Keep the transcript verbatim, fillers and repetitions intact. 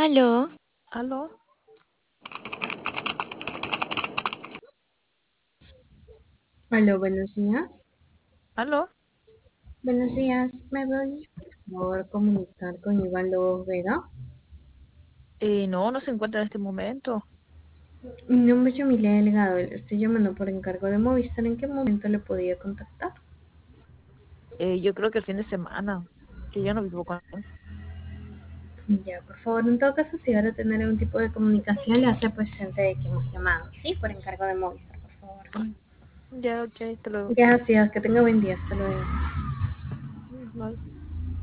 Aló, ¿Aló? Aló, buenos días. ¿Aló? Buenos días. ¿Me voy, por favor, comunicar con Iván Lobos Vega? Eh, no, no se encuentra en este momento. Mi nombre es Yamilia Delgado y le estoy llamando por encargo de Movistar. ¿En qué momento le podía contactar? Eh, yo creo que el fin de semana, que yo no vivo con él. Ya, por favor, en todo caso, si ahora tener algún tipo de comunicación, le hace presente de que hemos llamado. Sí, por encargo de Movistar, por favor. Ya, ok, hasta luego. Gracias, que tenga buen día. Hasta luego. Mm, bye.